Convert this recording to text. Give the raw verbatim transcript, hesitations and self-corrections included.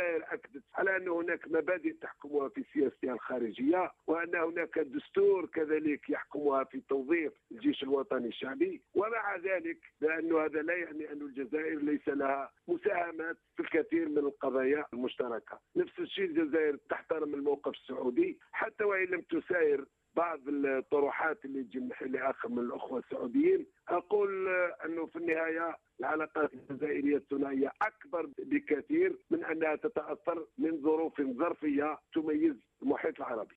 الجزائر أكدت على أن هناك مبادئ تحكمها في سياستها الخارجية، وأن هناك دستور كذلك يحكمها في توظيف الجيش الوطني الشعبي. ومع ذلك لأن هذا لا يعني أن الجزائر ليس لها مساهمات في الكثير من القضايا المشتركة. نفس الشيء الجزائر تحترم الموقف السعودي حتى وإن لم تساير بعض الطروحات اللي تجي من محل آخر من الأخوة السعوديين. أقول أنه في النهاية العلاقات الجزائرية الثنائية أكبر بكثير من أنها تتأثر من ظروف ظرفية تميز المحيط العربي.